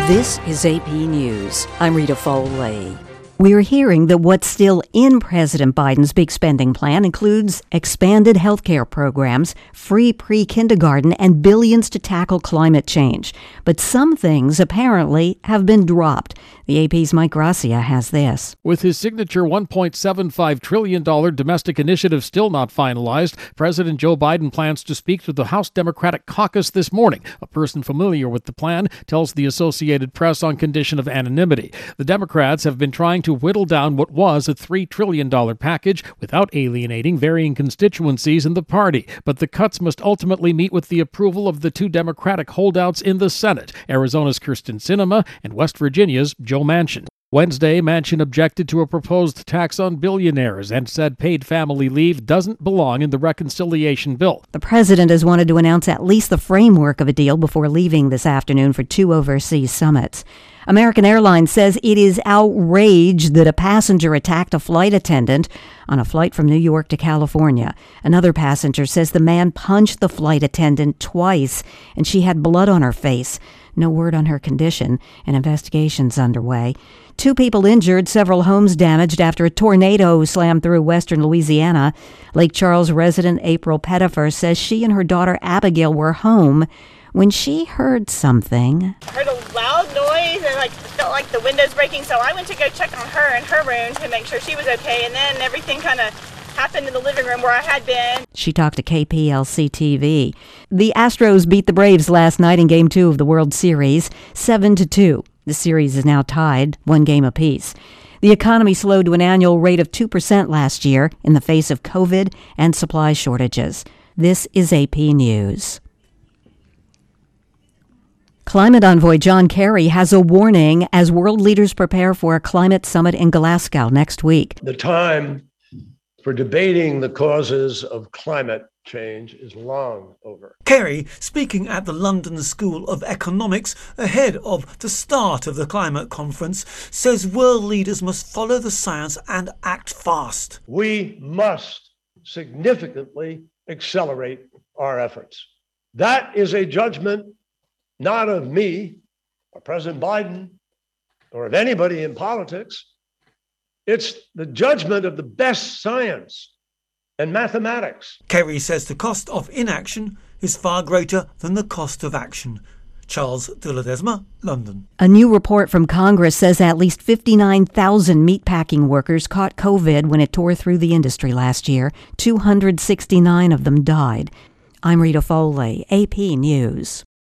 This is AP News. I'm Rita Foley. We're hearing that what's still in President Biden's big spending plan includes expanded health care programs, free pre-kindergarten, and billions to tackle climate change. But some things apparently have been dropped. The AP's Mike Gracia has this. With his signature $1.75 trillion domestic initiative still not finalized, President Joe Biden plans to speak to the House Democratic caucus this morning. A person familiar with the plan tells the Associated Press on condition of anonymity. The Democrats have been trying to whittle down what was a $3 trillion package without alienating varying constituencies in the party. But the cuts must ultimately meet with the approval of the two Democratic holdouts in the Senate, Arizona's Kyrsten Sinema and West Virginia's Joe Manchin. Wednesday, Manchin objected to a proposed tax on billionaires and said paid family leave doesn't belong in the reconciliation bill. The president has wanted to announce at least the framework of a deal before leaving this afternoon for two overseas summits. American Airlines says it is outraged that a passenger attacked a flight attendant on a flight from New York to California. Another passenger says the man punched the flight attendant twice and she had blood on her face. No word on her condition. An investigation's underway. 2 people injured, several homes damaged after a tornado slammed through western Louisiana. Lake Charles resident April Pettifer says she and her daughter Abigail were home when she heard something. I heard a loud noise and felt like the windows breaking, so I went to go check on her in her room to make sure she was okay, and then everything kind of happened in the living room where I had been. She talked to KPLC TV. The Astros beat the Braves last night in Game 2 of the World Series, 7-2. The series is now tied, 1 game apiece. The economy slowed to an annual rate of 2% last year in the face of COVID and supply shortages. This is AP News. Climate envoy John Kerry has a warning as world leaders prepare for a climate summit in Glasgow next week. The time for debating the causes of climate change is long over. Kerry, speaking at the London School of Economics ahead of the start of the climate conference, says world leaders must follow the science and act fast. We must significantly accelerate our efforts. That is a judgment not of me or President Biden or of anybody in politics. It's the judgment of the best science and mathematics. Kerry says the cost of inaction is far greater than the cost of action. Charles de Ledesma, London. A new report from Congress says at least 59,000 meatpacking workers caught COVID when it tore through the industry last year. 269 of them died. I'm Rita Foley, AP News.